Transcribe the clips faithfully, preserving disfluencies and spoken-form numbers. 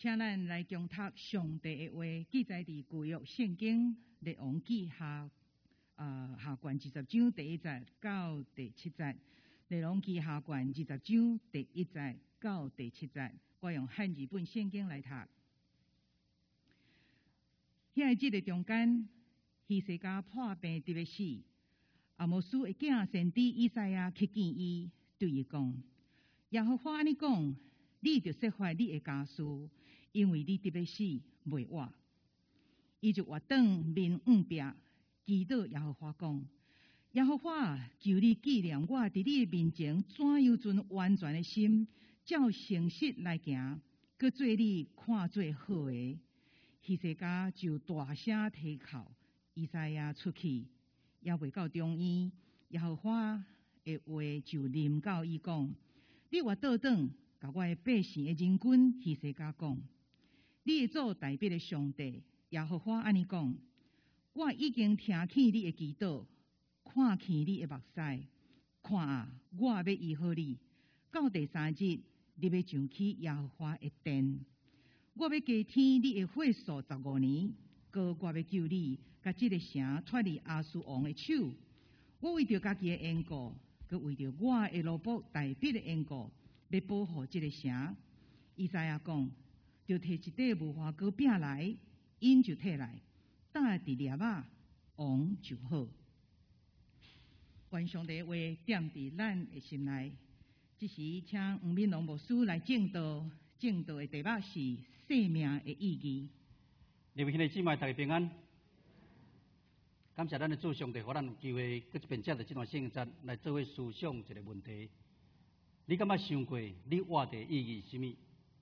请咱来共读上帝的话，记载伫旧约圣经列王记下呃下卷二十章第一节到第七节，列王记下卷二十章第一节到第七节，我用汉语本圣经来读。遐即个中间，希西家破病得要死，阿摩斯的囝先知以赛亚去见伊，对伊讲：耶和华安尼讲，你着说法你的家事，因为你得要死，袂活。伊就活转面五壁，祈祷耶和华讲：耶和华，求你纪念我伫你的面前怎样存完全的心，照诚实来行，搁做你看做好的。希西家就大声啼哭，以赛亚出去，也未到中院，耶和华的话就临到伊讲：你活倒转，甲我的百姓的人群希西家讲：你的主代表的上帝耶和华安尼讲：我已经听见你的祈祷，看见你的目屎，看啊，我要医好你。到第三日，你要上去耶和华的殿。我要加添你的岁数十五年，哥我要救你，甲这个城脱离亚述王的手。我为着家己的缘故，佮为着我的奴仆大卫的缘故，要保护这个城。以赛亚讲：就摕一块无花果饼来，因就摕来，搭伫粒仔，王就好。愿上帝话点伫咱的心内。这时，请黄敏龙牧师来正道。正道的题目是生命的意义。 各位兄弟姊妹，大家平安。感谢咱的主上帝，互咱有机会搁一遍借着这段圣经节来做伙思想一个问题：你敢捌想过你活的意义是甚么？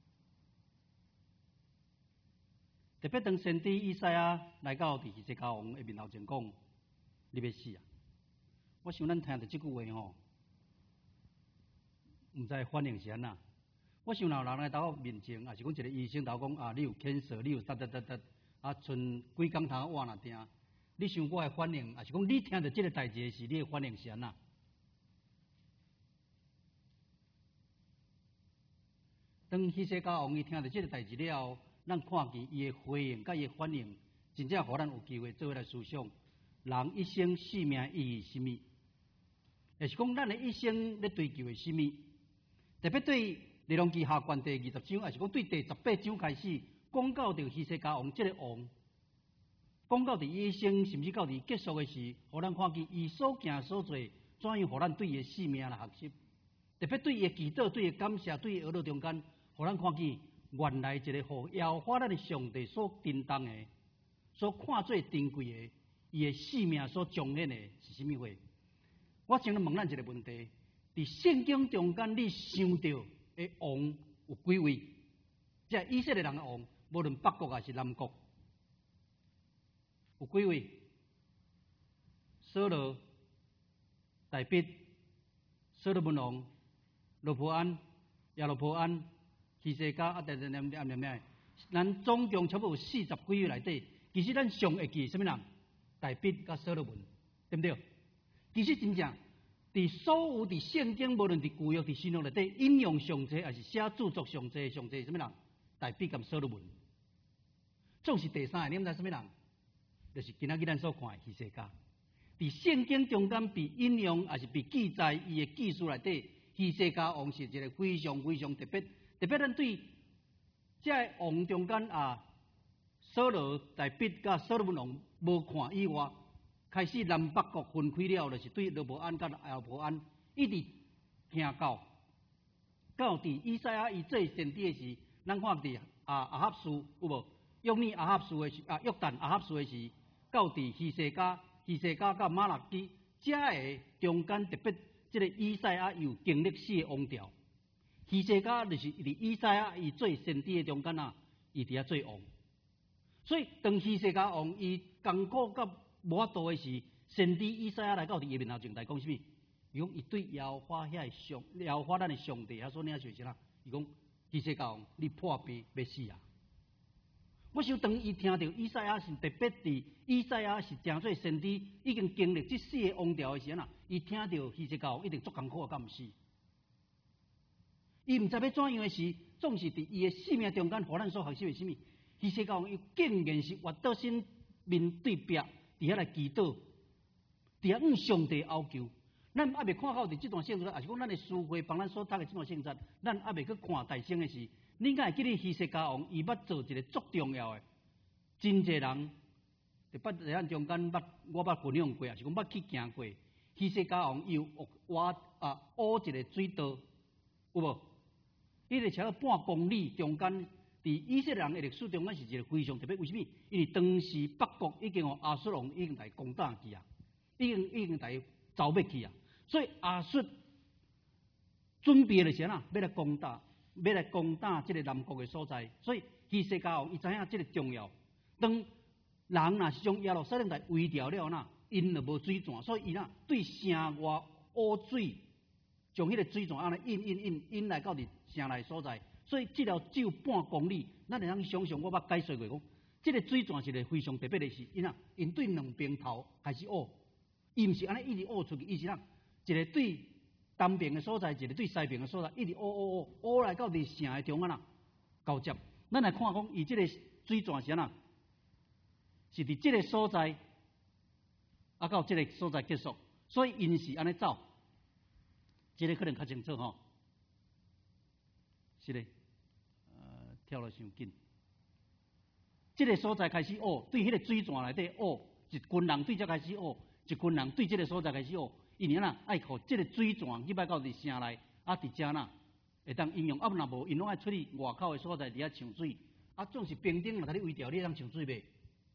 特别当先知以赛亚来到第希西家王的面头前讲：你要死啊！我想咱听到这句话吼，唔知反应是安那？我想有人来到我面前，也是讲一个医生头讲啊，你有cancer，色，你有哒哒哒哒，啊，剩几工头活若定。你想我的反应，也是讲你听到这个代志时，你的反应是安那？当希西家王伊听到这个代志了后，咱看见伊的回应甲伊的反应，真正互咱有机会做伙来思想，人一生生命意义是甚么？也是讲咱的一生咧追求的是甚么？特别对列王记下卷第二十章，也是讲对第十八章开始，讲到着希西家王这个王，讲到伫伊一生，甚至到伫结束的时，互咱看见伊所行所做，怎样互咱对伊的生命来学习。特别对伊的祈祷、对伊的感谢、对伊学到中间，互咱看见原来一个互耶和华咱的上帝所珍重的、所看做珍贵的，伊的生命所彰显的是甚么话？我想问咱一个问题：伫圣经中间，你想到的王有几位？即以色列人的王，无论北国还是南国，有几位？扫罗、大卫、所罗门王、罗波安、亚罗波安、希西家啊，等等等等等等，咱总共差不多有四十几位内底。其实咱上会记什么人？大卫甲所罗门，对不对？其实真正。伫所有伫圣经，无论伫旧约、伫新约内底，引用上济，还是写著作上济，上济什么人？大卫甲所罗门。总是第三个，你毋知什么人？就是今仔日咱所看的希西家。伫圣经中间被引用，还是被记载伊的记述内底，希西家王是一个非常非常特别。特别咱对这王中间啊，扫罗、大卫甲所罗门王无看以外。开始南北国分开了，就是对罗波安甲亚罗波安一直听到，到伫以赛亚伊做先知的时，咱看伫啊亚哈斯有无？约尼亚哈斯的时啊，约旦亚哈斯的时，到伫希西家、希西家甲马勒基，这个中间特别，这个以赛亚有经历四个王朝，希西家就是伫以赛亚伊做先知的中间啊，伊伫遐做王，所以当希西家王伊艰苦甲无法度的是，先知以赛亚来到伊面头前来讲什么？伊讲伊对耶和华遐上，耶和华咱的上帝遐所领受是啥？伊讲希西家王，你破病要死啊！我想当伊听到以赛亚是特别伫以赛亚是正做先知，已经经历这四个王朝的时阵啊，伊听到希西家王一定足艰苦，敢毋是？ 伊毋知要怎样的时，总是伫伊的性命中间，互咱所学习的什么？希西家王伊竟然是活到身面对壁，伫遐来祈祷，伫遐向上帝要求。咱还未看到伫这段圣经，也是讲咱的书会帮咱所读的这段圣经，咱还未去看大圣的时，你敢会记得希西家王伊捌做一个足重要的？真济人伫捌在咱中间捌我捌分享过，也是讲捌去行过。希西家王伊有挖啊挖一个水道，有无？伊个超半公里中间，伫以色列人的历史中间是一个非常特别。为什么？因为当时北国已经互亚述王已经来攻打去啊，已经已经来走灭去啊，所以亚述准备了啥啦？要来攻打，要来攻打这个南国的所在。所以希西家王伊知影这个重要。当人若是将耶路撒冷来围掉了呐，因就无水泉，所以伊呐对城外挖水。将迄个水泉安尼引引引引来到伫城内所在，所以这条只有半公里，咱会当想象，我捌解说过讲，这个水泉是一个非常特别的事，因啊，因对两边头开始挖，伊毋是安尼一直挖出去，伊是啷，一个对东边的所在，一个对西边的所在，一直挖挖挖挖来到伫城的中间啦，交接。咱来看讲，伊这个水泉是啷，是伫这个所在，啊到这个所在结束，所以因是安尼走。这个可能较清楚吼，是嘞，呃，跳了伤紧。这个所在开始挖，对迄个水泉内底挖，一群人对这开始挖，一群人对这个所在开始挖。因为呐，爱靠这个水泉去摆到伫城内，啊，伫遮呐会当应用。啊，若无，因拢爱出去外口的所在伫遐抢水，啊，总是冰顶若甲你围掉，你当抢水袂？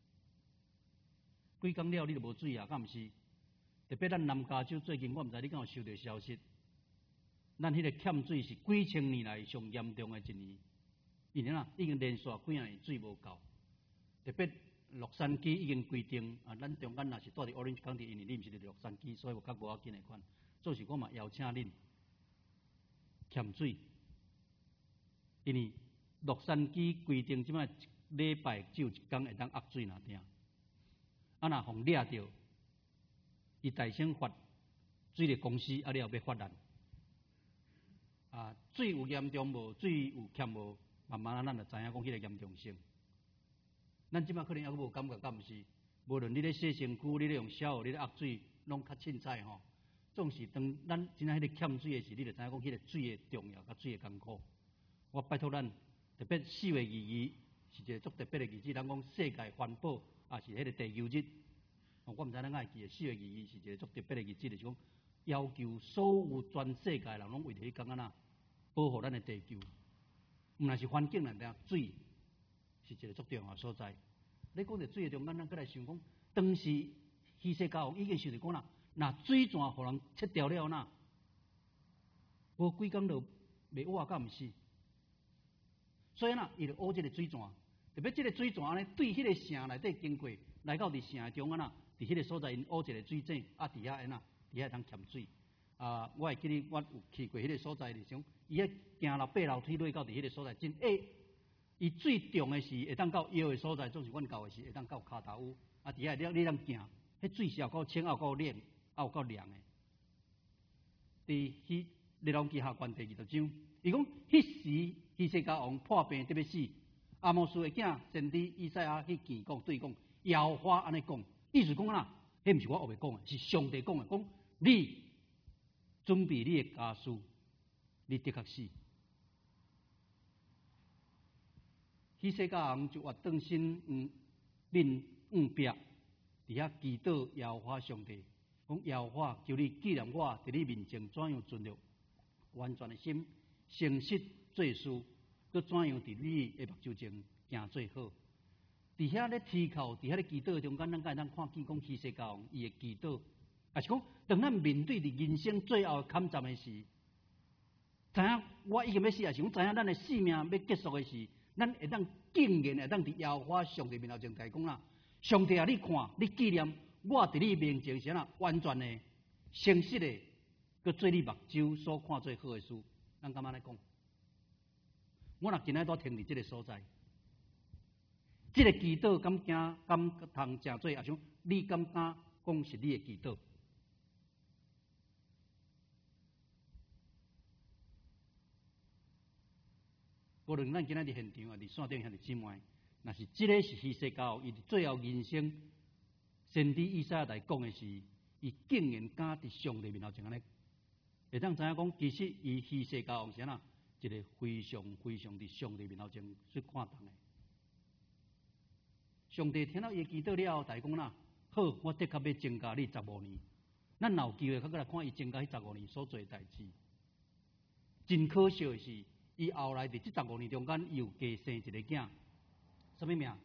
几工了，你就无水啊，敢毋是？特别咱南加州最近，我毋知你敢有收到消息。咱迄个欠水是几千年来上严重的一年，因为呐已经连续几啊年水无够，特别洛杉矶已经规定啊，咱中间若是住伫 Orange County， 因为你毋是伫洛杉矶，所以有较无要紧的款。做是我嘛邀请恁欠水，因为洛杉矶规定即摆礼拜只有一天会当压水若定，啊若互掠着，伊大声发水利公司啊了后要发难。啊，水有严重无？水有欠无？慢慢啊，咱就知影讲迄个严重性。咱即摆可能还佫无感觉，敢毋是？无论你咧洗身躯，你咧用小河，你咧压水，拢较凊彩吼。总是当咱真正迄个欠水的时，你就知影讲迄个水的重要，甲水的艰苦。我拜托咱，特别四月二二是一个足特别的日子，咱讲世界环保，也是迄个地球日。我毋知咱爱记的四月二二是一个足特别的日子，就是讲。要求所有全世界人拢为着迄讲啊，保护咱的地球。毋若是环境来讲，水是一个足重要所在。你讲着水的中间，咱搁来想讲，当时希西家王已经想着讲啦，若水泉互人切掉了呐，无几工就袂挖，敢毋是？所以呐，伊就挖这个水泉，特别这个水泉安尼对迄个城内底经过，来到伫城的中间呐，伫迄个所在因挖一个水井，啊，伫遐安那。伫遐通欠水，啊！我会记得我有去过迄个所在，就是讲伊迄行楼爬楼梯落到伫迄个所在，真矮。伊最重的是会当到腰的所在，总是阮到的是会当到骹头，啊！伫遐你你通行，迄水是有够清，有够冷，啊有够凉的。伫迄列王记下传第二十章，伊讲迄时希西家王破病得要死，阿摩斯的囝先知以赛亚去见讲对讲，耶和华安尼讲，意思讲啦，迄毋是我后面讲的，是上帝讲的，讲。你准备你的家书，你的确是。希西家王就活转身，嗯，面硬壁，伫遐祈祷耶和华上帝，讲耶和华求你纪念我伫你面前怎样存着完全的心，诚实做事，佮怎样伫你的目睭前行最好。伫遐咧祈求，伫遐咧祈祷中间，咱敢会当看见讲希西家王伊的祈祷。也是讲，当咱面对伫人生最后坎站的时，知影我已经要死，也是讲知影咱的生命要结束的时，咱会当竟然会当伫耶和华上帝面头前来讲啦，上帝啊，你看，你纪念我伫你面前是哪完全的、诚实的，佮做你目睭所看最好的事，咱敢安尼讲？我若今仔都停伫即个所在，即、这个祈祷敢惊敢通诚做，也像你敢敢讲是你的祈祷？ 无论咱今仔日现场啊，伫线顶遐伫姊妹，若是即个是希西家王，伊最后人生先知以赛亚来讲的是，伊竟然敢伫上帝面头前安尼，会当知影讲，其实伊希西家王是安一个非常非常伫上帝面头前去看重的。上帝听到伊祈祷了后，大讲啦，好，我的确要增加你十五年。咱有机会，较过来看伊增加迄十五年所做的代志。真可惜的是，伊后来伫即十五年中间又加生一个囝，什么名？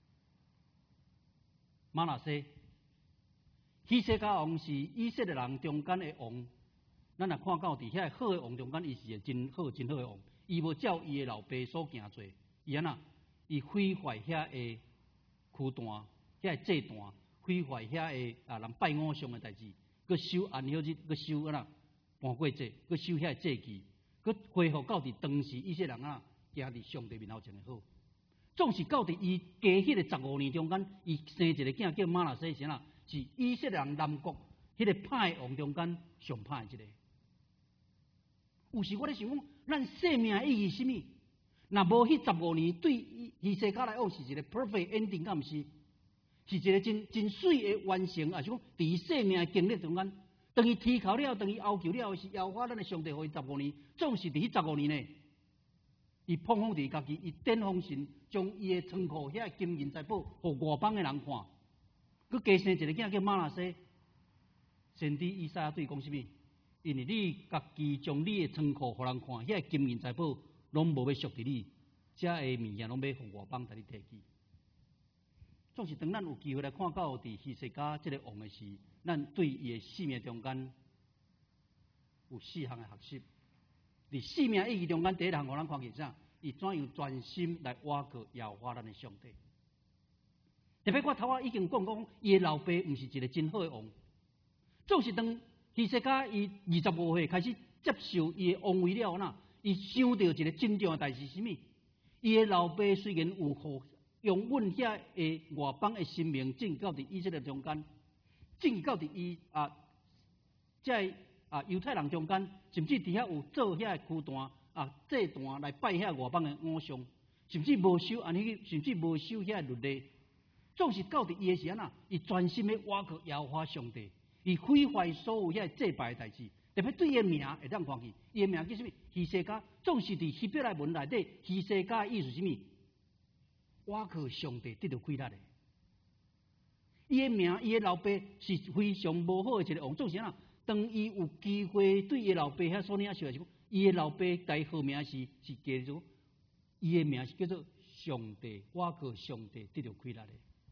马拿西。希西家王是以色列人中间的王。咱若看到伫遐好的王中间，伊是个真好真好的王。伊无照伊的老爸所行做，伊安那？伊毁坏遐的区段、遐的祭坛，毁坏遐的啊人拜偶像的代志，佮修安息日，佮修安那盘过节，佮修遐的祭祀，佮恢复到伫当时以色列人啊行伫上帝面头前的好。总是到伫伊加迄个十五年中间，伊生一个囝叫马拿西，是哪？是以色列人南国迄个歹的王中间上歹一个。有时我咧想讲，咱生命意义是啥物？若无迄十五年，对希西家来讲是一个 perfect ending， 敢毋是？是一个真真水的完成，也是讲伫伊生命的经历中间，当伊提考了，当伊要求了，是要花咱的上帝，互伊十五年，总是伫迄十五年内，伊捧红伫家己，伊巅峰神，将伊的仓库遐金银财宝，互外邦的人看，佮加生一个囝叫马拿西。先知以赛亚对讲啥物？因为你家己将你的仓库互人看，遐金银财宝拢无要属伫你，遮的物件拢要互外邦甲你摕去。总是当咱有机会来看到伫希西家即个王的时，咱对伊的生命中间有四项的学习。伫生命意义中间，第一项互咱看见啥？伊怎样专心来挖靠耶和华咱的上帝。特别我头仔已经讲讲，伊的老爸毋是一个真好的王，总是当希西家伊二十五岁开始接受伊的王位了后，伊想到一个真正的代志是啥物？伊的老爸虽然有互用阮遐的外邦的生命进到伫以色列中间，进到伫伊啊，在啊犹太人中间，甚至伫遐有做遐区段啊祭坛来拜遐外邦的偶像，甚至无守安尼，甚至无守遐律例，总是到伫伊的时阵啊，伊专心的挖靠耶和华上帝，伊毁坏所有遐祭拜的代志。特别对伊的名会当看见，伊的名叫什么？希西家，总是伫希伯来文内底，希西家的意思是什么？挖靠上帝得到亏力的。伊的名，伊的老爸是非常无好的一个王，总是啊，当伊有机会对伊的老爸遐所领受的时候，伊的老爸第号名是是叫做，伊的名是叫做上帝，挖靠上帝得到亏力的。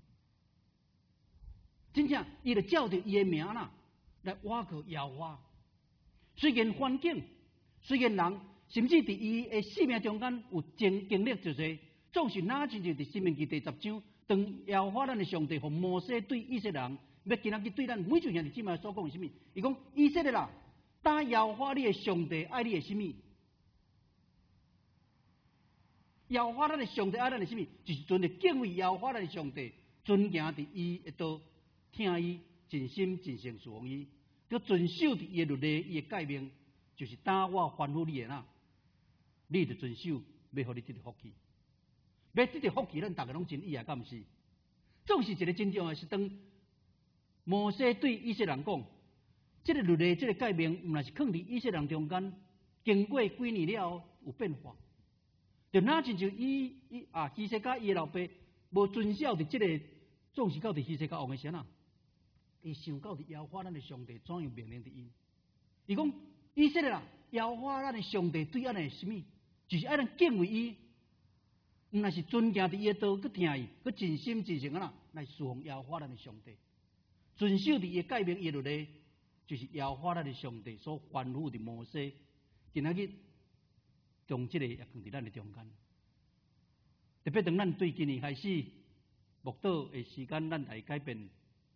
真正，伊就照着伊的名啦，来挖靠耶和华。虽然环境，虽然人，甚至伫伊的生命中间有经经历一些，总是哪亲像伫《申命记》第十章，当耶和华咱的上帝和摩西对以色列人，要今仔日对咱每一兄弟姊妹所讲是啥物？伊讲以色列人，打耶和华你的上帝爱你的啥物？耶和华咱的上帝爱咱的啥物？就是尊的敬畏耶和华咱的上帝，尊行伫伊的道，听伊，尽心尽性侍奉伊。要遵守伊的律例，伊的诫命，就是当我吩咐你的呐，你就遵守，要互你得到福气。要得到福气，咱大家拢真意啊，敢毋是？总是一个真正的是当摩西对以色列人讲，这个律例、这个诫命，毋若是放伫以色列人中间，经过几年了有变化，就哪亲像伊伊啊，希西家伊的老爸无遵守伫这个，总是到伫希西家王的时啊。伊想到伫耶和华咱的上帝怎样命令伫伊？伊讲以色列人，耶和华咱的上帝对咱的什么？就是爱咱敬畏伊，毋若是尊敬伫伊的道，佮听伊，佮尽心尽性啊来侍奉耶和华咱的上帝，遵守伫伊的诫命、伊的律例，就是耶和华咱的上帝所吩咐的摩西。今仔日将这个也放伫咱的中间，特别当咱对今年开始牧道的时间，咱来改变。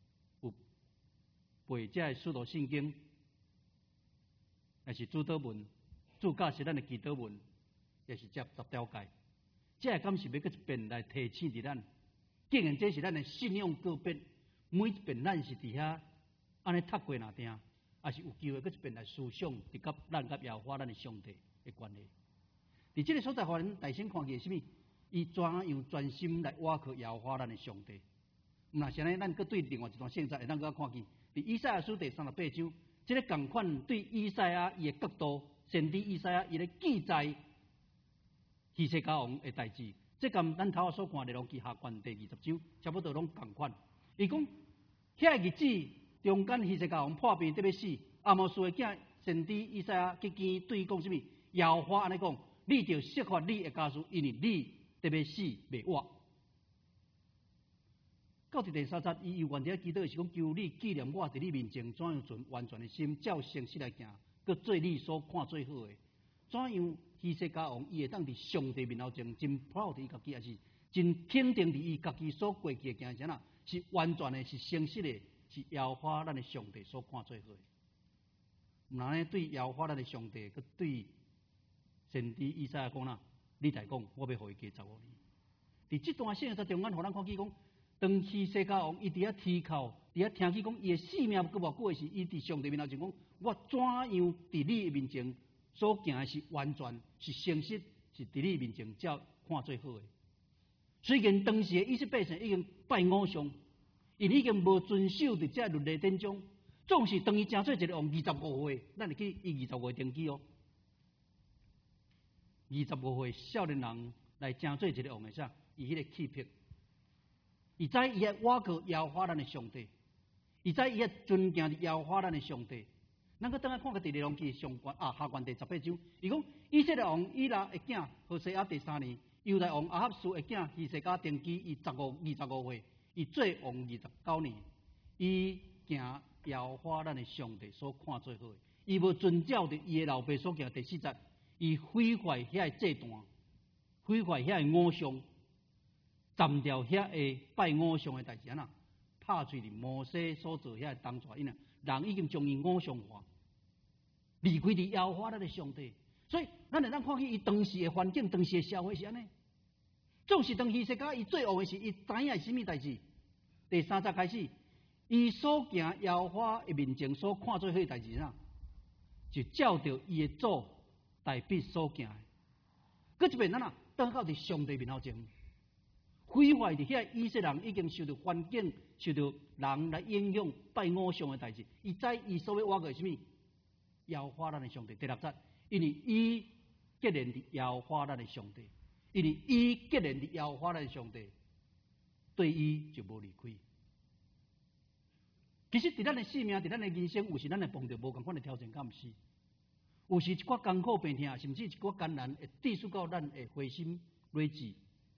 背这个使徒圣经，也是主祷文，主教是咱的祈祷文，也是接十条诫。这个敢是要搁一遍来提醒伫咱，既然这是咱的信仰告别，每一遍咱是伫遐安尼读过哪定，也是有机会搁一遍来思想，伫甲咱甲耶和华咱的上帝的关系。伫伫这个所在，互咱大声看见什么？伊怎样专心来倚靠耶和华咱的上帝？那现在咱搁对另外一段圣经，咱搁看见，伫以赛亚书第三十八章，这个共款对以赛亚伊的角度，先知以赛亚伊咧记载希西家王的代志。这跟咱头下所看的《列王记下传》第二十章，差不多拢共款。伊讲，遐日子中间希西家王破病得要死，阿摩斯的囝先知以赛亚去见对伊讲什么？耶和华安尼讲，你着释放你的家属，因为你得要死未活。到第第三节，伊又原伫祈祷是讲，求你纪念我伫你面前怎样存完全的心，照诚实来行，搁做你所看最好的。怎样希西家王伊会当伫上帝面头前真 proud 伊家己，也是真肯定伫伊家己所过去的行程啊，是完全的，是诚实的，是耶和华咱的上帝所看最好的。毋然呢，对耶和华咱的上帝，佮对先知以赛亚讲啦，你来讲，我要互伊加十五年。伫这段圣经中间，互咱看见讲，当希西家王伊伫遐啼哭，伫遐听见讲伊的性命佮无过的时，伊伫上帝面头前讲，我怎样伫你面前所行的是完全，是诚实，是伫你面前照看最好的。虽然当时的以色列百姓已经拜偶像，因已经无遵守伫这律例典章，总是当伊正做一个王二十五岁，咱会去伊二十五岁登记哦。二十五岁少年人来正做一个王的啥？伊迄个气魄，伊知伊爱倚靠耶和华咱的上帝，伊知伊爱尊敬耶和华咱的上帝。咱搁等下看个第二王记上关啊下关第十八章，伊讲以色列王以拉的囝何西阿第三年，犹大王阿哈斯的囝希西家登基，伊十五二十五岁，伊做王二十九年，伊行耶和华咱的上帝所看最好的，伊无遵照着伊的老爸所行第四节，伊毁坏遐个祭坛，毁坏遐个偶像，斩掉遐个拜偶像的代志啊！拍碎哩摩西所做遐个当抓因啊，人已经将伊偶像化。离开伫耶和华咱的上帝，所以咱会咱看见伊当时的环境、当时的社会是安尼。总是当希西家伊最王的时，伊知影是甚物代志。第三节开始，伊所行耶和华的面前所看最好的代志啥，就照着伊的祖大卫所行的。搁一遍咱啊，当到伫上帝面头前，毁坏伫遐以色列人已经受到环境、受到人来影响拜偶像的代志。伊知伊所要挖个是甚物？耶和华咱的上帝，第六节，因为伊结连伫耶和华咱的上帝，因为伊结连伫耶和华咱的上帝，对伊就无离开。其实伫咱的生命，伫咱的人生，有时咱会碰到无共款的挑战，敢毋是？有时一寡艰苦病痛，甚至一寡艰难，会致使到咱会灰心累志。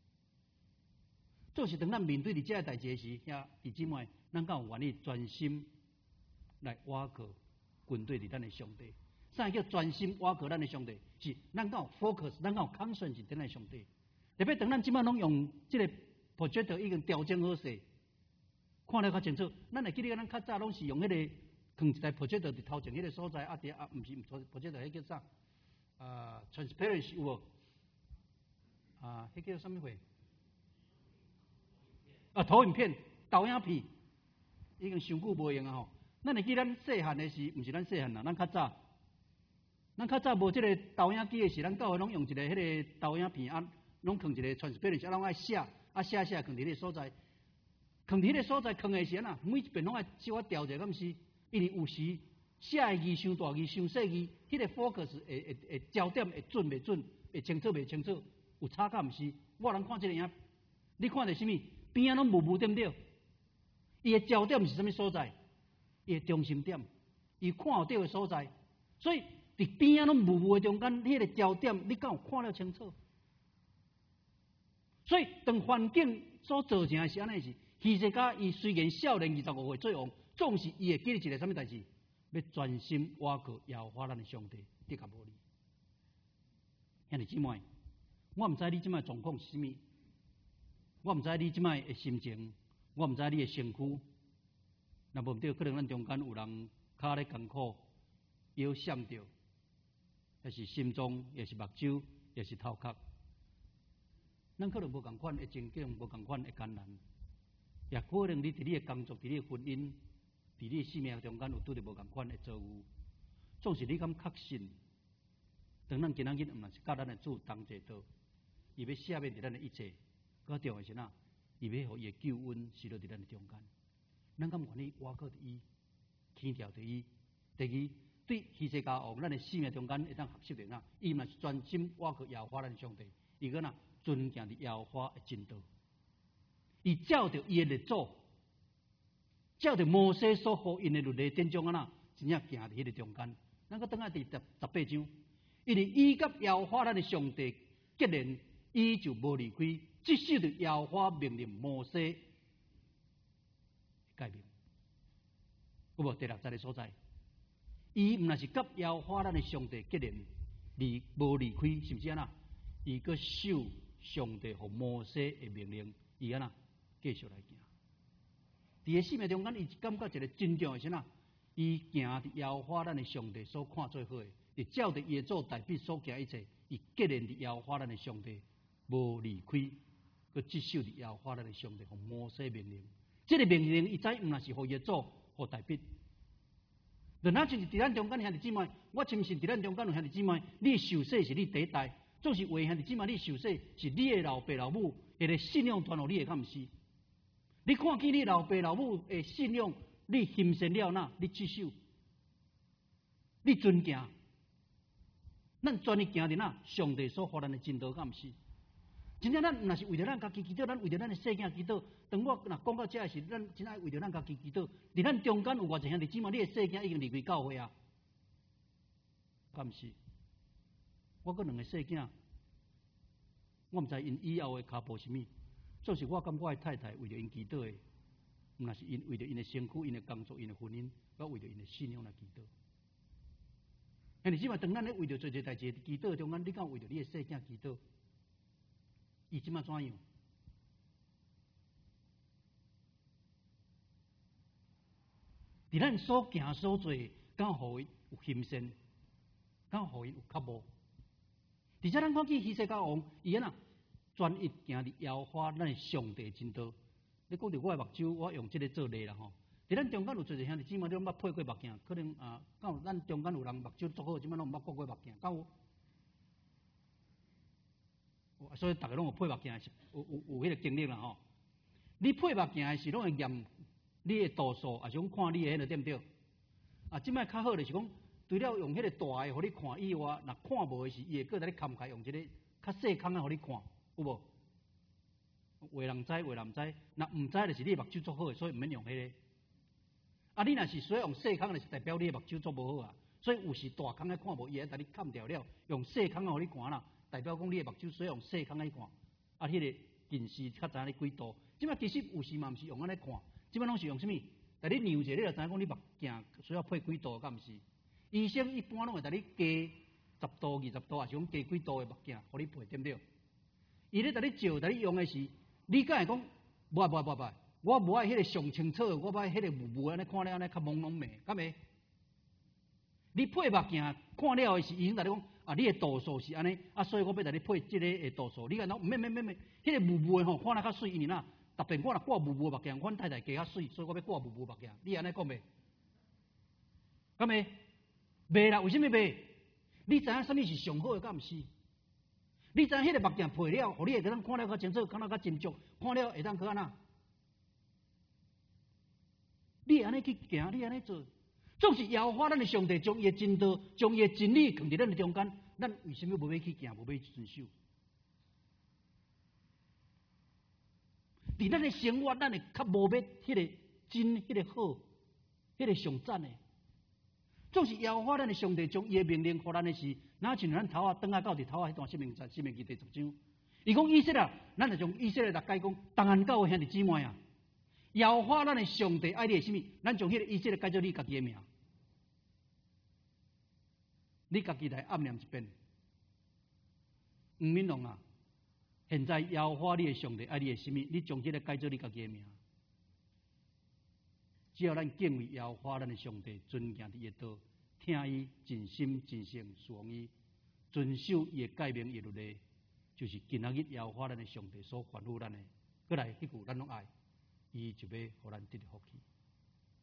做是当咱面对伫这个代志时，遐弟姊妹，咱敢有愿意专心来倚靠？军队伫咱的上帝，啥叫专心倚靠咱的上帝？是咱敢有 focus， 咱敢有 concern 是咱的上帝。特别当咱即摆拢用即个 project 已经调整好势，看了较清楚。咱会记得咱较早拢是用迄个放一台 project 伫头前迄个所在，啊伫啊，毋是 project 迄叫啥？啊 ，transparency 有无？啊，迄叫啥物货？啊，投影片、导影片，已经上久无用啊吼。咱会记咱细汉的时，毋是咱细汉啦，咱较早，咱较早无即个投影机的时，咱教会拢用一个迄个投影片啊，拢放一个 transparency， 啊，拢爱写，啊写写放伫迄个所在，放伫迄个所在放的时啊，每一遍拢爱小可调者，敢毋是？因为有时写的字伤大字伤细字，迄个 focus 会会会焦点会准袂准，会清楚袂清楚，有差敢毋是？我人看即个影，你看着什物？边仔拢模糊对毋对？伊的焦点是啥物所在？伊的中心点，伊看有对的所在，所以伫边仔拢模糊的中间，迄个焦点你敢有看了清楚？所以当环境所造成的是安尼是，希西家伊虽然少年二十五岁做王，总是伊会记得一个啥物代志？要专心倚靠耶和华咱的上帝，得甲无哩。兄弟姊妹，我毋知你即摆状况是啥物，我毋知你即摆的心情，我毋知你的身躯。若无毋对，可能咱中间有人骹咧艰苦，腰闪着，也是心脏，也是目睭，也是头壳。咱可能无共款的情境，无共款的艰难，也可能你伫你的工作、伫你的婚姻、伫你的生命中间有拄着无共款的遭遇。总是你敢确信， 当咱今仔日毋若是甲咱的主同齐道，伊要赦免伫咱的一切，搁重要是哪？伊要互伊的救恩是落伫咱的中间。咱敢愿意挖靠伫伊，牵条伫伊？第二，对希西家王咱的性命中间会当合适伫哪？伊嘛是专心挖靠耶和华咱的上帝，伊个哪尊敬伫耶和华的真道，伊照着伊的律祖，照着摩西所呼应的律例典章啊哪，真正行伫迄个中间。咱搁倒来第十十八章，因为伊甲耶和华咱的上帝结连，伊就无离开，即守着耶和华命令摩西诫命。有无第六节的所在？伊毋若是甲耶和华咱的上帝结连，离无离开，是毋是安那？伊搁守上帝和摩西的命令，伊安那继续来行。伫个生命中间，伊感觉一个真重要是哪？伊行伫耶和华咱的上帝所看最好的，就照着耶祖大笔所行一切，伊结连伫耶和华咱的上帝，无离开，佮接受伫耶和华咱的上帝和摩西命令。这个命令，伊知毋若是互耶祖，互大笔。就咱就是伫咱中间兄弟姊妹，我深信伫咱中间有兄弟姊妹，你受洗是你第一代，总是为兄弟姊妹，你受洗是你的老爸老母，会来信仰传互你的，敢毋是？你看见你老爸老母的信仰，你欣赏了哪？你接受，你尊敬，咱专一行伫哪？上帝所发咱的真道，敢毋是？真正咱毋若是为着咱家己祈祷，咱为着咱的世界祈祷。当我若讲到这是，咱真爱为着咱家己祈祷。伫咱中间有偌济兄弟姊妹，你的世界已经离开教会啊，敢毋是？我个两个细囝，我毋知因以后的脚步是物。总是我感觉我的太太为着因祈祷的，毋若是因为着因的身躯、因的工作、因的婚姻，我为着因的信仰来祈祷。兄弟姊妹，当咱咧为着做这代志祈祷中间，你敢为着你的世界祈祷？伊即马怎样？伫咱所行所做，敢互伊有欣赏，敢互伊有较无？而且咱看见希西家王，伊安那专一行伫耶和华咱的上帝真道。你讲到我的目睭，我用这个做例啦吼。伫咱中间有做者兄弟姊妹，你捌配过目镜？可能啊，敢有咱中间有人目睭足好，即摆拢毋捌配过目镜，敢有？所以大家拢有配目镜，是有有有迄个经历啦吼。你配目镜是拢会验你的度数，也是讲看你的迄个对不对？啊，即摆较好就是讲，除了用迄个大的互你看以外，若看无的是伊会搁甲你砍开，用一个较细孔的互你看，有无？有人知，有人毋知。若毋知就是你的目睭足好的，所以毋免用迄个。啊，你若是需要用细孔，就是代表你的目睭足无好啊。所以有时大孔的看无，伊会甲你砍掉了，用细孔的互你看啦。代表讲你的目睭需要用细孔来看，啊，迄、那个近视较知影你几度。即摆其实有时嘛毋是用安尼看，即摆拢是用啥物？但你量者，你就知影讲你目镜需要配几度，敢毋是？医生一般拢会带你加十度、二十度，还是讲加几度的目镜，互你配，对不对？伊咧带你照，带你用的是，你敢会讲，无无无无，我无爱迄个上清楚，我爱迄个雾雾安尼看了安尼较朦胧美，敢会？你配目镜看了的是医生带你讲。啊，你的度数是安尼，啊，所以我要带你配这个的度数。你看，喏，免免免免，迄个雾雾的吼，看了较水，因为哪？特别我若挂雾雾的目镜，阮太太加较水，所以我要挂雾雾目镜。你安尼讲袂？敢袂？袂啦，为什么袂？你知影什么是上好的，敢毋是？你知影迄个目镜配了，互你会当看了较清楚，看了较清楚，看了会当去安那？你安尼去行，你安尼做。总是耶和华咱的上帝将伊的真道、将伊的真理放伫咱的中间，咱为什么无要去行、无要去遵守？伫咱的生活，咱会较无要迄个真、迄个好、迄个上赞的。总是耶和华咱的上帝将伊的命令互咱的是，哪像咱头啊，等下到伫头啊迄段生命在生命记第十章，伊讲以色列，咱就从以色列来解讲，当然教会兄弟姊妹啊，耶和华咱的上帝爱你的什么？咱将迄个以色列改做你家己的名。你家己来暗念一遍，吴敏龙啊！现在耶和华你的上帝爱你的什么？你将这个改做你家己的名。只要咱敬畏耶和华咱的上帝，尊敬伊的道，听伊尽心尽性侍奉伊，遵守伊的诫命、伊律例，就是今仔日耶和华咱的上帝所吩咐咱的。过来，迄句咱拢爱，伊就要互咱得到福气。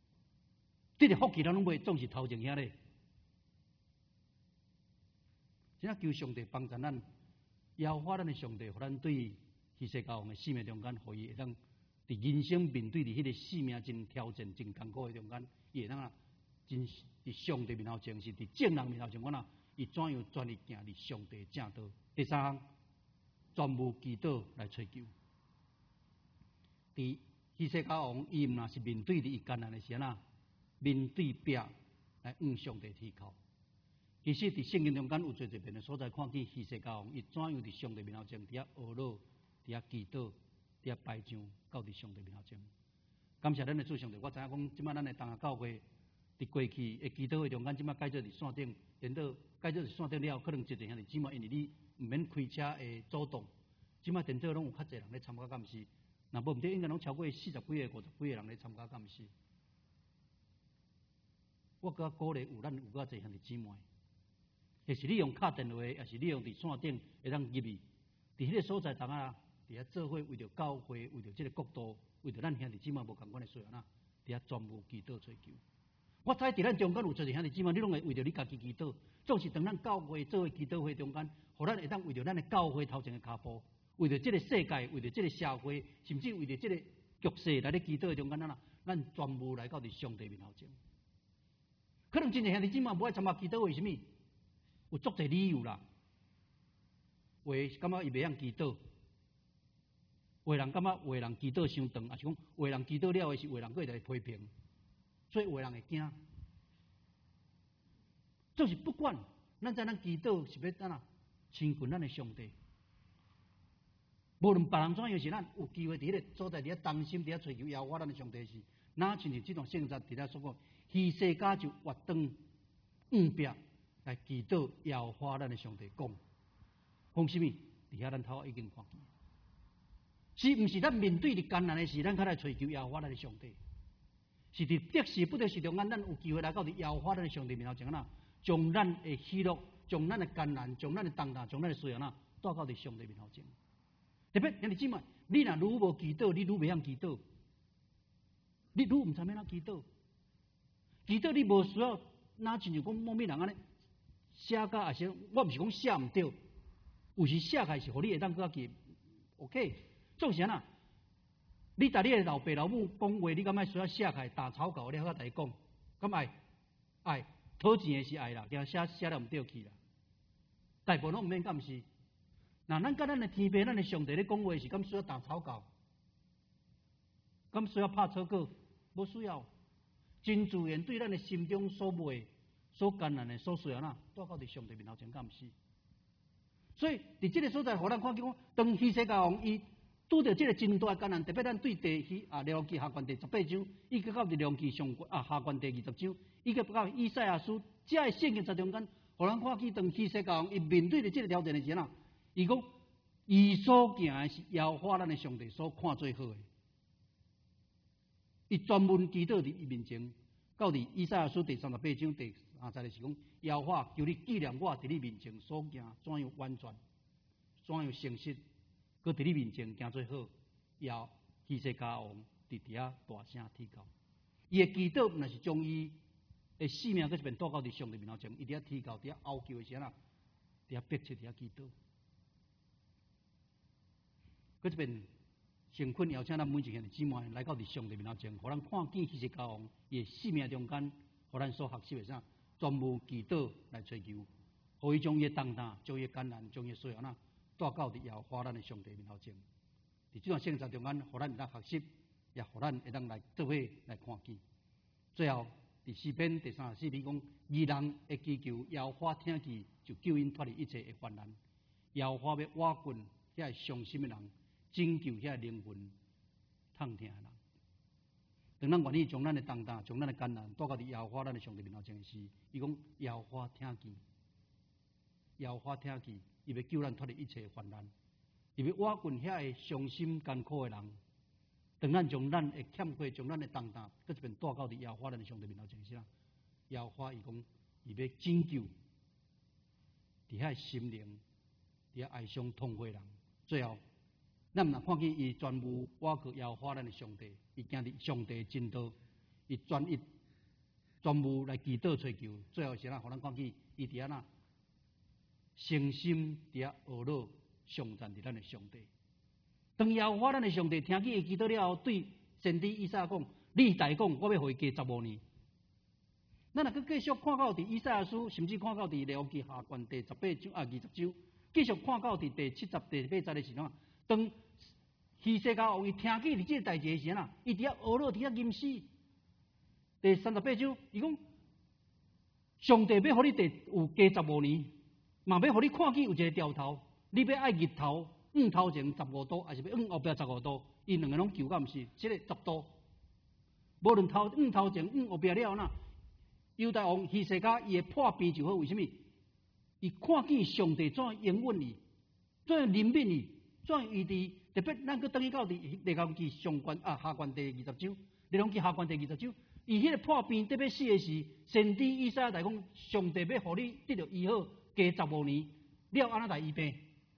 得到福气，咱拢袂总是头前遐咧。 真正求上帝帮助咱，耶和华咱的上帝，互咱对希西家王的生命中间，互伊会当伫人生面对伫迄个生命真挑战、真艰苦的中间，伊会当啊，真伫上帝面头前，是伫正人面头前，我呐，伊怎样专一行伫上帝正道？第三项，全部祈祷来追求。伫希西家王，伊毋若是面对伫伊艰难的时阵啊，面对壁来向上帝祈求。其实伫圣经中间有侪侪遍的所在，看见希西家王伊怎样伫上帝面头前，伫遐懊恼，伫遐祈祷，伫遐摆上，到伫上帝面头前。感谢咱的主上帝，我知影讲，即摆咱的东亚教会伫过去的祈祷会中间，即摆改做伫线顶，电脑改做伫线顶了，可能一一兄弟姊妹，因为你毋免开车会走动，即摆电脑拢有较侪人咧参加，敢毋是？若无毋对，应该拢超过四十几个、五十几个人咧参加，敢毋是？我搁鼓励有咱有较侪兄弟姊妹。也是你用敲电话，也是你用伫线顶会当入去，伫迄个所在，大家伫遐做伙，为着教会，为着即个国度，为着咱兄弟姊妹无共款的需要呐，伫遐全部祈祷追求。我知伫咱中间有做阵兄弟姊妹，你拢会为着你家己祈祷，总是当咱教会做伙祈祷会中间，互咱会当为着咱的教会头前的脚步，为着即个世界，为着即个社会，甚至为着即个局势来咧祈祷中间呐，咱全部来到伫上帝面头前。可能真侪兄弟姊妹无爱参加祈祷会，是物？有足侪理由啦，有诶感觉伊袂晓祈祷，有诶人感觉有诶人祈祷伤长，也是讲有诶人祈祷了诶是有诶人佫会来批评，所以有诶人会惊。就是不管咱在咱祈祷是要怎啊，亲近咱诶上帝，无论别人怎样是咱有机会伫迄个所在伫遐担心，伫遐追求耶和华咱诶上帝时，哪亲像即段圣经伫遐所讲，希西家就活动五壁。来祈祷耶和华咱的上帝讲，讲什么？伫遐咱头已经看见，是毋是咱面对伫艰难的时，咱较来追求耶和华咱的上帝？是伫得时不得时中间，咱有机会来到伫耶和华咱的上帝面头前呐，将咱的喜乐、将咱的艰难、将咱的重担、将咱的需要呐，带到伫上帝面头前。特别兄弟姊妹，你若愈无祈祷，你愈袂晓祈祷，你愈毋知要哪祈祷。祈祷你无需要，哪亲像讲某物人安尼。写甲也是，我毋是讲写毋对，有时写开是互你会当搁记 ，OK。总是安那，你甲你的老爸老母讲话，你敢爱需要写开打草稿，你好甲伊讲，敢爱爱讨钱的是爱啦，惊写写了毋对去啦。大部分拢毋免，敢毋是？那咱甲咱的天父、咱的上帝咧讲话是，敢需要打草稿？敢需要拍草稿？无需要，真自然对咱的心中所袂。所艰难的、所需要呐，带到伫上帝面头前，敢毋是？所以伫即个所在，互咱看见讲，当希西家王伊拄着即个真大艰难，特别咱对第啊列王记下卷第十八章，伊个到伫列王记上啊下卷第二十章，伊个到以赛亚书，这个圣经在中间，互咱看见当希西家王伊面对着即个挑战的时阵啊，伊讲伊所行的是耶和华咱的上帝所看最好的，伊专门祈祷伫伊面前，到伫以赛亚书第三十八章第。啊！再来是讲，耶和华求你纪念我伫你面前所行怎样完全、怎样诚实，佮伫你面前行最好。要希西家王伫伫遐大声祷告，伊的祈祷若是将伊的性命佮一边带到伫上帝面头前，伊伫遐祷告，伫遐哀求的时阵啊，伫遐迫切伫遐祈祷。佮一边诚恳邀请咱每一个兄弟姊妹来到伫上帝面头前，互咱看见希西家王伊的性命中间，互咱所学习的啥？全部祈祷来追求，互伊将伊重担、将伊艰难、将伊需要呐，带到伫耶和华咱的上帝面头前。伫这段圣经中间，互咱会当学习，也互咱会当来做伙来看见。最后，伫诗篇第三十四篇讲：义人会祈求耶和华听见，就救因脱离一切的患难。耶和华要瓦滚遐伤心的人，拯救遐灵魂痛痛的人。当咱愿意将咱的重担、将咱的艰难带到伫耶和华咱的上帝面头前时，伊讲耶和华听见，耶和华听见，伊要救咱脱离一切患难，伊要瓦滚遐个伤心艰苦的人。当咱将咱的欠缺、将咱的重担，搁一边带到伫耶和华咱的上帝面头前时啊，耶和华伊讲，伊要拯救伫遐心灵、伫遐哀伤痛悔人。最后。咱毋若看见伊全部瓦靠耶和华咱的上帝，伊行伫上帝真道，伊专一全部来祈祷追求，最后时啊，互咱看见伊伫遐呐诚心伫遐学乐颂赞伫咱的上帝。当耶和华咱的上帝听见伊祈祷了后，对先知以赛亚讲：“你大讲，我要互伊加十五年。”咱若佮继续看到伫以赛亚书，甚至看到伫列王记下卷第十八章啊二十章，继续看到伫第七十、第八十的时阵，当希西家王伊听见伫即个代志的时阵，伊伫遐学乐，伫遐吟诗。第三十八章，伊讲：上帝要互你第有加十五年，嘛要互你看见有一个兆头，你要爱日头五头前十五度，还是要五后壁十五度？伊两个拢求到毋是，即个十度。无论头五头前五后壁了哪，犹大王希西家伊会破病就好，为什么？伊看见上帝怎应允伊，怎怜悯伊，怎伊伫特别咱佮等于到伫列王记上卷啊下卷第二十章，列王记下卷第二十章，伊迄个破病得要死的时，先知以赛亚来讲，上帝要互你得到医好，加十五年，了安怎来医病？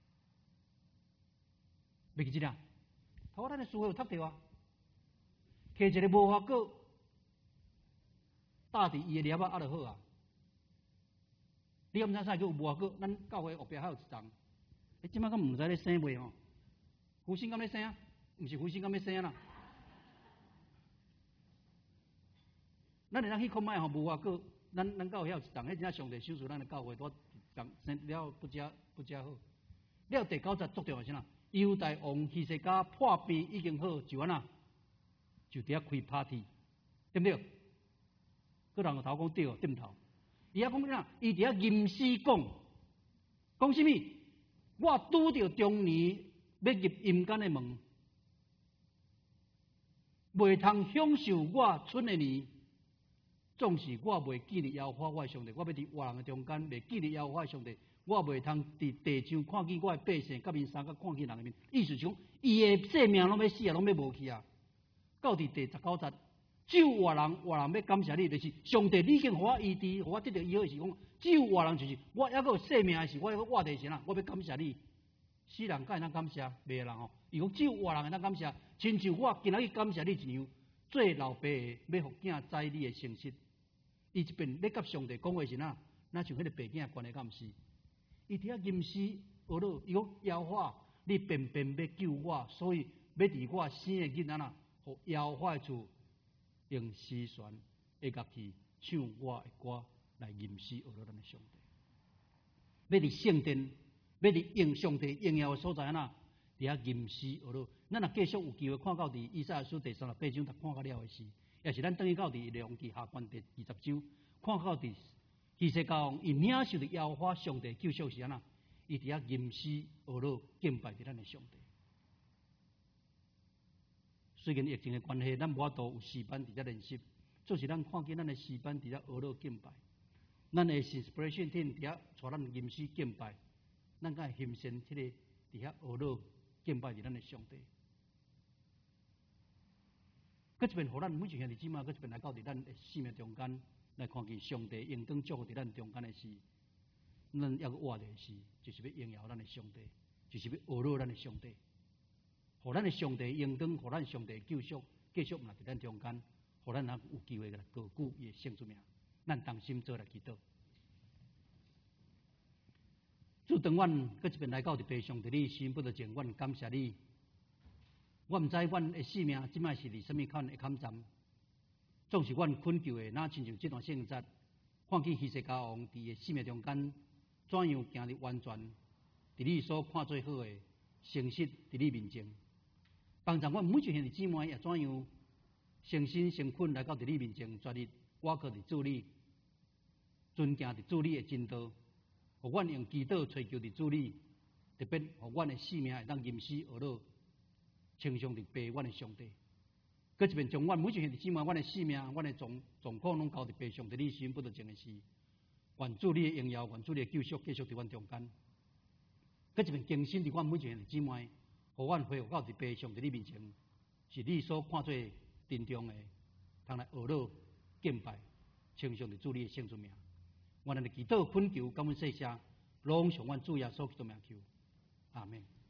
袂记即俩，头咱的书有读着啊，摕一个无花果，搭伫伊的粒仔啊就好啊。你敢知啥叫无花果？咱教会后壁还有一丛，你即摆敢毋知咧生袂吼？胡心敢咧生啊？毋是胡心敢咧生啦。咱会当去看卖吼无花果，咱咱教会遐有一丛，迄真上帝手术咱的教会多生生了不加不加好。了第九节足重要是啥？犹大王希西家破病已经好，就安那，就伫遐开 party， 对不对？个人个头讲对哦，点头。伊遐讲啥？伊伫遐吟诗讲，讲什么？我拄着中年要入阴间的门，袂通享受我春的年。总是我袂记得耶和华我的上帝，我要伫活人的中间，袂记得耶和华的上帝。我袂通伫地上看见我的百姓，甲面三甲看见人的面。意思是讲，伊的性命拢要死啊，拢要无去啊。到伫第十九节，只有活人，活人要感谢你，就是上帝你已经互我医治，互我得到医好是讲，只有活人就是我还有性命的时，我还要活地时啊，我要感谢你。死人敢会当感谢？袂人吼，伊讲只有活人会当感谢，亲像我今仔日感谢你一样，做老爸的要互囝知你的诚实。伊一边要甲上帝讲话是哪？哪像迄个爸囝关系敢毋是？伊伫遐吟诗学乐，伊讲耶和华，你偏偏要救我，所以要伫我生的日仔呐，互耶和华的厝用诗旋会乐器唱我的歌来吟诗学乐咱的上帝。要伫圣殿，要伫应上帝应耀的所在呐，伫遐吟诗学乐。咱若继续有机会看到伫以赛亚书第三十八章，读看到了的是。也是咱等于到伫列王记下卷第二十章，看到伫希西家王伊领受着耶和华上帝救赎时安那，伊伫遐吟诗学乐敬拜着咱的上帝。虽然疫情的关系，咱无法度有诗班伫遐练习，就是咱看见咱的诗班伫遐学乐敬拜，咱的 inspiration team 伫遐带咱吟诗敬拜，咱敢会欣赏迄个伫遐学乐敬拜着咱的上帝。搁一遍，互咱每一兄弟姊妹，搁一遍来到伫咱的生命中间，来看见上帝应当祝福伫咱中间的事。咱要活的是，就是要荣耀咱的上帝，就是要学乐咱的上帝。互咱的上帝应当，互咱上帝救赎，继续嘛伫咱中间，互咱能有机会来高举伊的圣主名。咱同心做来祈祷。主，当阮搁一遍来到伫地上，伫你心不得前，阮感谢你。我毋知阮的性命即摆是伫什么款的坎站，总是阮困求的，哪亲像即段圣节，看见希西家王伫个性命中间，怎样行入完全，伫你所看最好的诚实伫你面前，帮助阮每一兄弟姊妹也怎样诚心诚恳来到伫你面前，全力我靠伫主你，尊敬伫主你的真道，互阮用祈祷追求伫主你，特别互阮的性命会当吟诗学乐。称颂伫爸，阮的上帝。搁一遍将阮每一兄弟姊妹，阮的性命、阮的状状况，拢交伫爸上帝你心不得情的事。愿主你的荣耀，愿主你的救赎，继续伫阮中间。搁一遍更新伫阮每一兄弟姊妹，互阮恢复到伫爸上帝你面前，是你所看做珍重的，通来学乐敬拜，称颂伫主你的圣主名。愿咱的祈祷、恳求、感恩、谢谢，拢上阮主耶稣基督名求，阿门。